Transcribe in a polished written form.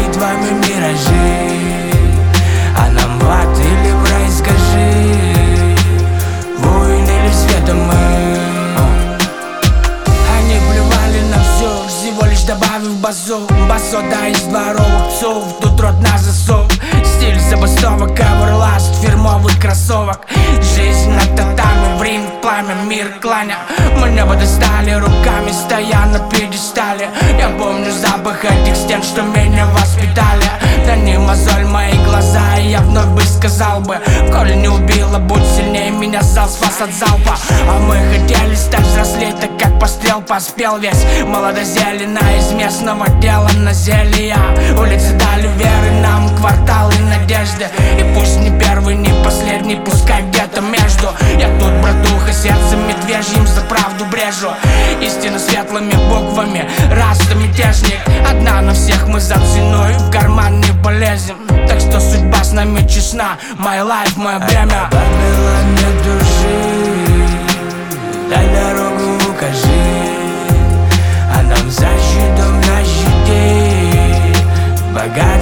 битвами миражи. А нам в ад или в рай, скажи, воин или светом мы. Они плевали на все, всего лишь добавив басу. Басо, да, из дворовых псов, тут рот на засов. Стиль забастовок, эверласт, фирмовых кроссовок. Жизнь на татами, в ринг, пламя, мир кланя. Мы небо достали руками, стоя на пьедестале. Я помню запах этих стен, что меня воспитали. Да не мозоль мои глаза, и я вновь бы сказал бы: коли не убила, будь сильнее меня, зал спас от залпа. А мы хотели стать взрослеть, так как пострел поспел весь. Молодозелена из местного дела на зелья. Улицы дали веры нам, кварталы надежды. И пусть не первый, не последний, пускай где-то между. Я тут, братуха, сердцем медвежьим за правду брежу. Истинно светлыми буквами, раста мятежник. Одна на всех, мы за ценой в карман не полезем. Так что судьба с нами честна, my life, мое бремя. Babylon, не души, дай дорогу укажи. А нам за щитом на щите богат